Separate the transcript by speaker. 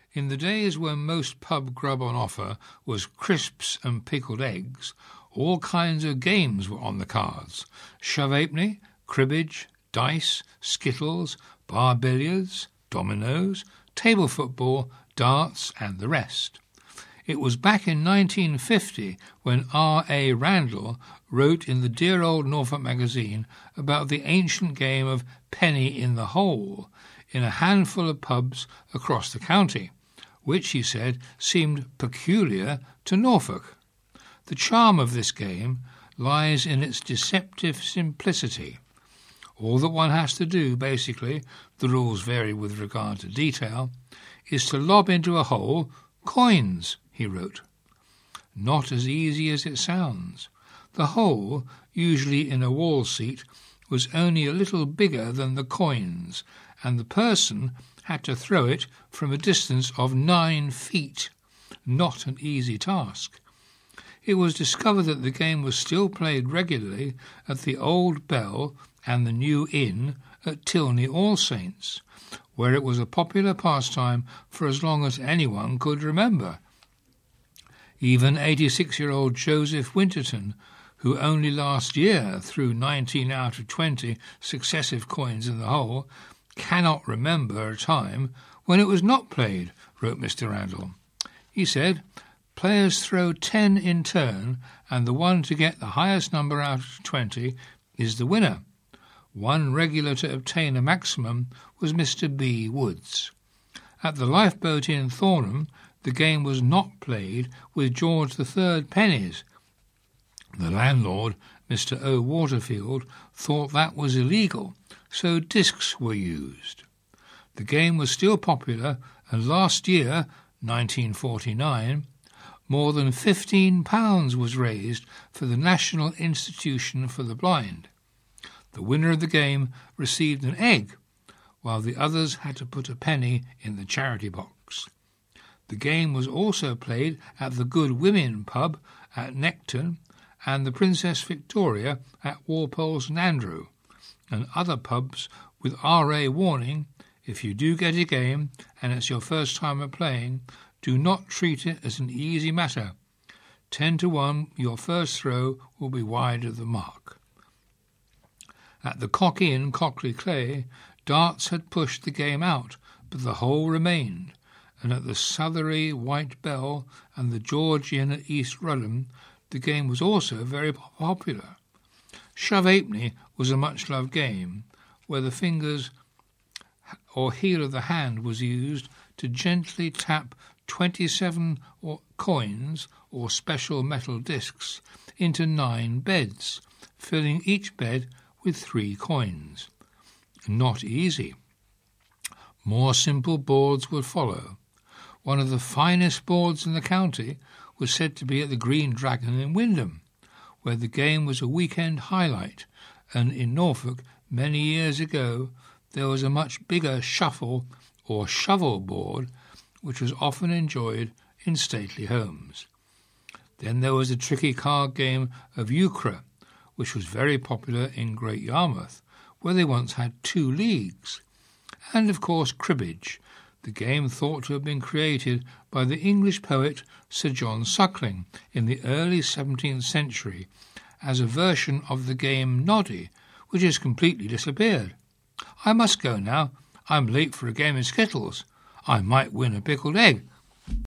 Speaker 1: In the days when most pub grub on offer was crisps and pickled eggs, all kinds of games were on the cards: shove-halfpenny, cribbage, dice, skittles, bar billiards, dominoes, table football, darts, and the rest. It was back in 1950 when R.A. Randall wrote in the dear old Norfolk magazine about the ancient game of penny in the hole in a handful of pubs across the county, which, he said, seemed peculiar to Norfolk. The charm of this game lies in its deceptive simplicity. All that one has to do, basically, the rules vary with regard to detail, is to lob into a hole coins, he wrote. Not as easy as it sounds. The hole, usually in a wall seat, was only a little bigger than the coins, and the person had to throw it from a distance of 9 feet. Not an easy task. It was discovered that the game was still played regularly at the Old Bell and the New Inn at Tilney All Saints, where it was a popular pastime for as long as anyone could remember. Even 86-year-old Joseph Winterton, who only last year threw 19 out of 20 successive coins in the hole, cannot remember a time when it was not played, wrote Mr. Randall. He said, "Players throw 10 in turn, and the one to get the highest number out of 20 is the winner. One regular to obtain a maximum was Mr. B. Woods. At the Lifeboat in Thornham, the game was not played with George III pennies. The landlord, Mr. O. Waterfield, thought that was illegal, so discs were used. The game was still popular, and last year, 1949, more than £15 was raised for the National Institution for the Blind. The winner of the game received an egg, while the others had to put a penny in the charity box. The game was also played at the Good Women pub at Necton and the Princess Victoria at Walpole's Nandrew, and other pubs with RA warning, if you do get a game and it's your first time at playing, do not treat it as an easy matter. 10 to 1, your first throw will be wide of the mark. At the Cock Inn, Cockley Clay, darts had pushed the game out, but the hole remained, and at the Southery White Bell and the George Inn at East Rudham, the game was also very popular. Shove-halfpenny was a much-loved game, where the fingers or heel of the hand was used to gently tap 27 coins or special metal discs into 9 beds, filling each bed with 3 coins. Not easy. More simple boards would follow. One of the finest boards in the county was said to be at the Green Dragon in Wymondham, where the game was a weekend highlight, and in Norfolk, many years ago, there was a much bigger shuffle or shovel board, which was often enjoyed in stately homes. Then there was a tricky card game of euchre, which was very popular in Great Yarmouth, where they once had 2 leagues. And, of course, cribbage, the game thought to have been created by the English poet Sir John Suckling in the early 17th century as a version of the game Noddy, which has completely disappeared. I must go now. I'm late for a game of skittles. I might win a pickled egg.